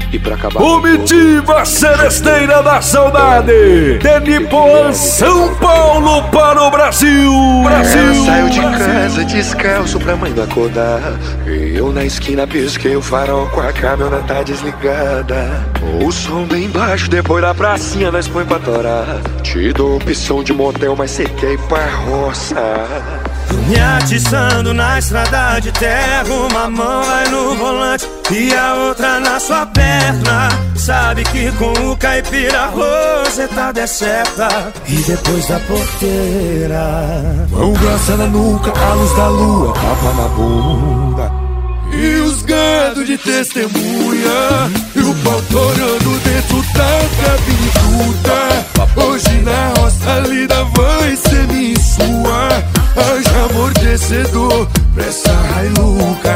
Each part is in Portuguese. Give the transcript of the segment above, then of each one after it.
E pra acabar Comitiva Seresteira da Saudade, de Nipoã, São Paulo para o Brasil. Ela saiu de casa descalço pra mãe não acordar. E eu na esquina pisquei o farol com a caminhoneta desligada. O som bem baixo, depois da pracinha nós põe pra torar. Te dou opção de motel, mas cê quer ir pra roça. Me atiçando na estrada de terra, uma mão vai no volante e a outra na sua perna. Sabe que com o caipira você tá deserta. E depois da porteira, mão grossa na nuca, a luz da lua, tapa na bunda. E os gados de testemunha, e o pau torando dentro da cabine puta. Hoje na roça a lida vai ser minha e sua. Haja amortecedor pra essa Hilux.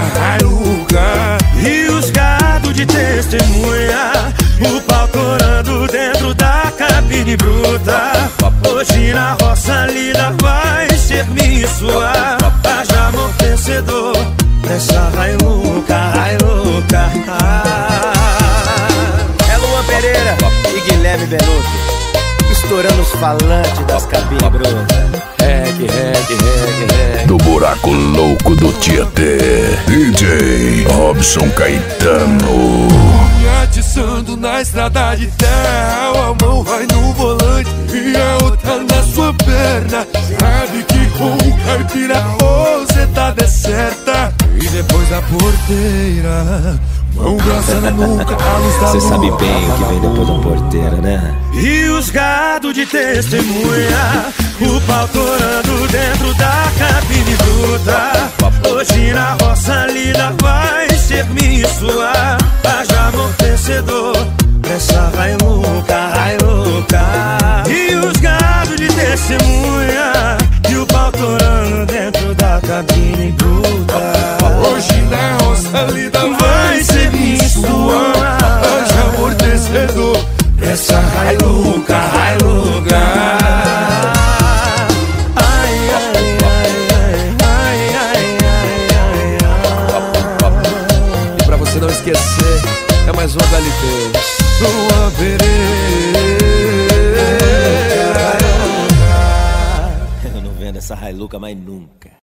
E os gados de testemunha, o pau torando dentro da cabine bruta. Hoje na roça a lida vai ser minha e sua. Haja amortecedor pra essa Hilux. É Luan Pereira e Guilherme Benuto, estourando os falantes das cabines brutas. Do buraco louco do Tietê, DJ Robson Caetano. Me atiçando na estrada de terra, a mão vai no volante e a outra na sua perna. Sabe que com o caipira você tá deserta. E depois da porteira, mão grossa na nuca, a luz da lua. Cê sabe bem o que vem depois da porteira, né? E os gados de testemunha, o pau torando dentro da cabine bruta. Hoje na roça a lida vai ser minha e sua. Haja amortecedor pra essa Hilux. E os gados de testemunha, e o pau torando dentro da cabine bruta. Hoje na roça a lida vai ser minha e sua. Haja amortecedor pra essa Hilux. E pra você não esquecer, é mais uma HLB. Luan Pereira. Eu não vendo essa Hilux mais nunca.